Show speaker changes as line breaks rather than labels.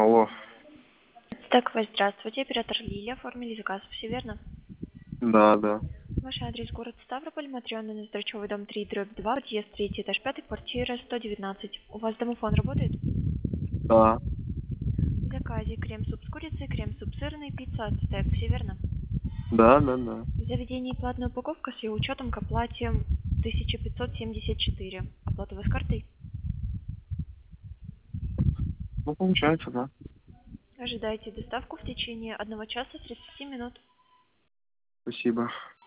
Алло.
Так, вы здравствуйте, оператор Лилия, оформили заказ, все верно?
Да, да.
Ваш адрес город Ставрополь, Матрёна, Ноздрачёвый, дом 3/2, подъезд 3, этаж 5, квартира 119. У вас домофон работает?
Да.
В заказе крем-суп с курицей, крем-суп сырный, пицца от стек, все верно?
Да, да, да.
В заведении платная упаковка с ее учетом к оплате 1574. Оплата у вас картой?
Ну, получается, да.
Ожидайте доставку в течение 1 часа 30 минут.
Спасибо.